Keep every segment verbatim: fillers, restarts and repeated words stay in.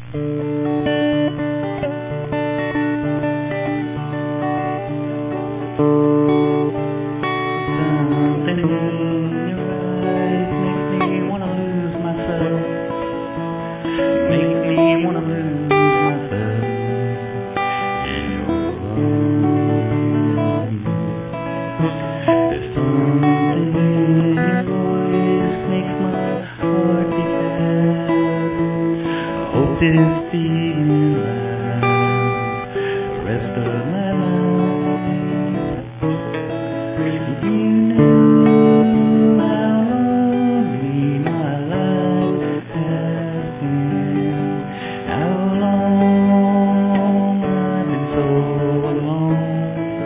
Something in your eyes makes me wanna lose myself. Makes me wanna lose myself in your arms. There's something in your voice makes my heart beat fast. I hope this feeling lasts the rest of my life. If you knew how lonely my life has been, how long I've been so alone,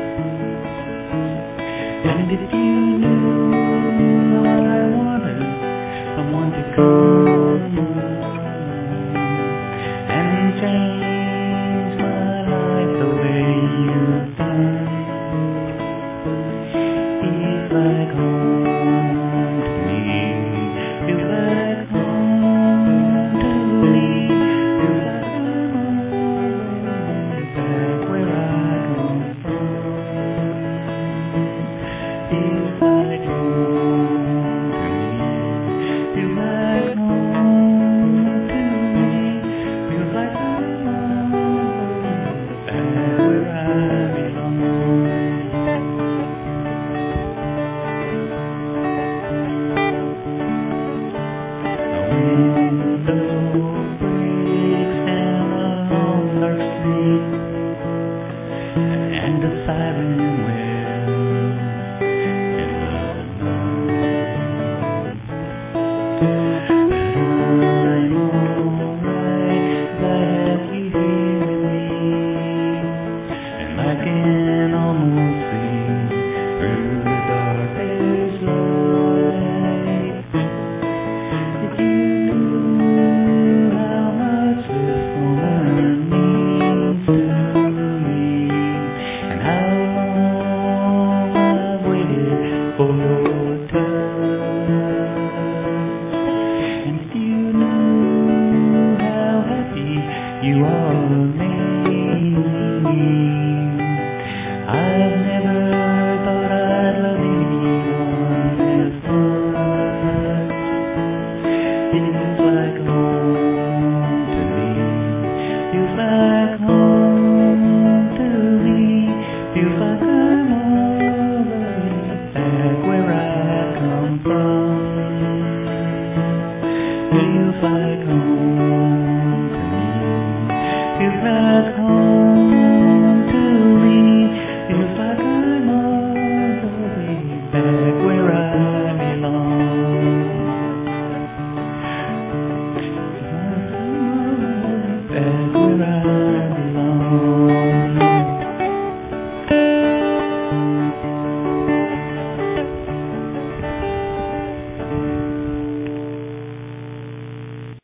and if you knew how I wanted someone to come and change my life the way you've done. Feels like home to me. Feels like home to me. Feels like home back where I come from. Feels like home to me. Feels like home to me. Feels like home back where I belong. Window breaks down along our street, and the siren wails in the night. But I'm alright, 'cause I have you here with me, and I can almost see through the darkest light. If you knew how much this moment means to me, and how long I've waited for your touch, and if you knew how happy you are.